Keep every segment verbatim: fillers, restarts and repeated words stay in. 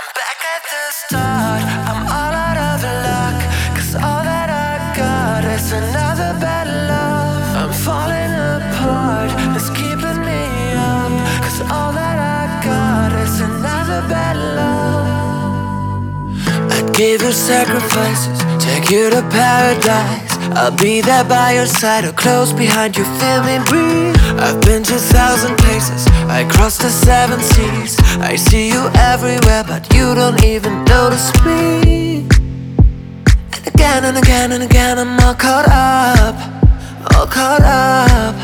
Back at the start, I'm all out of luck. Cause all that I got is another bad love. I'm falling apart, it's keeping me up. Cause all that I got is another bad love. I'd give you sacrifices, take you to paradise. I'll be there by your side or close behind you, feel me breathe. I've been to a thousand places, I crossed the seven seas. I see you everywhere, but you don't even notice me. And again and again and again I'm all caught up, all caught up.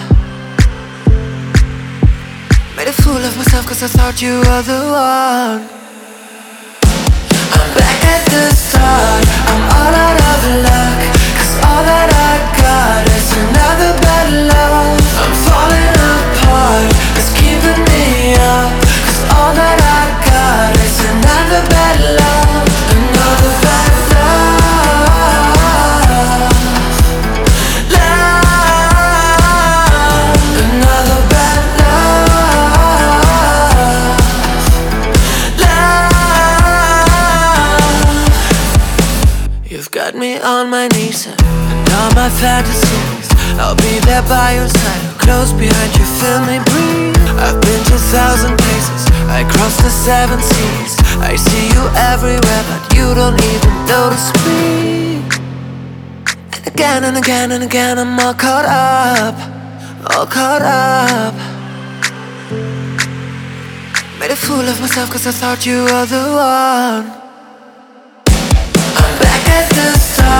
Made a fool of myself cause I thought you were the one. I'm back at the start, I'm all out of luck. Cause all that I got is another bad love. I'm falling apart, it's keeping me up. Cause all that I got is another bad love. Another bad love. Love. Another bad love. Love. You've got me on my knees and all my fantasies. I'll be there by your side, close behind you, feel me breathe. I've been to a thousand places, I crossed the seven seas. I see you everywhere, but you don't even notice me. And again and again and again I'm all caught up, all caught up. Made a fool of myself cause I thought you were the one. I'm back at the start,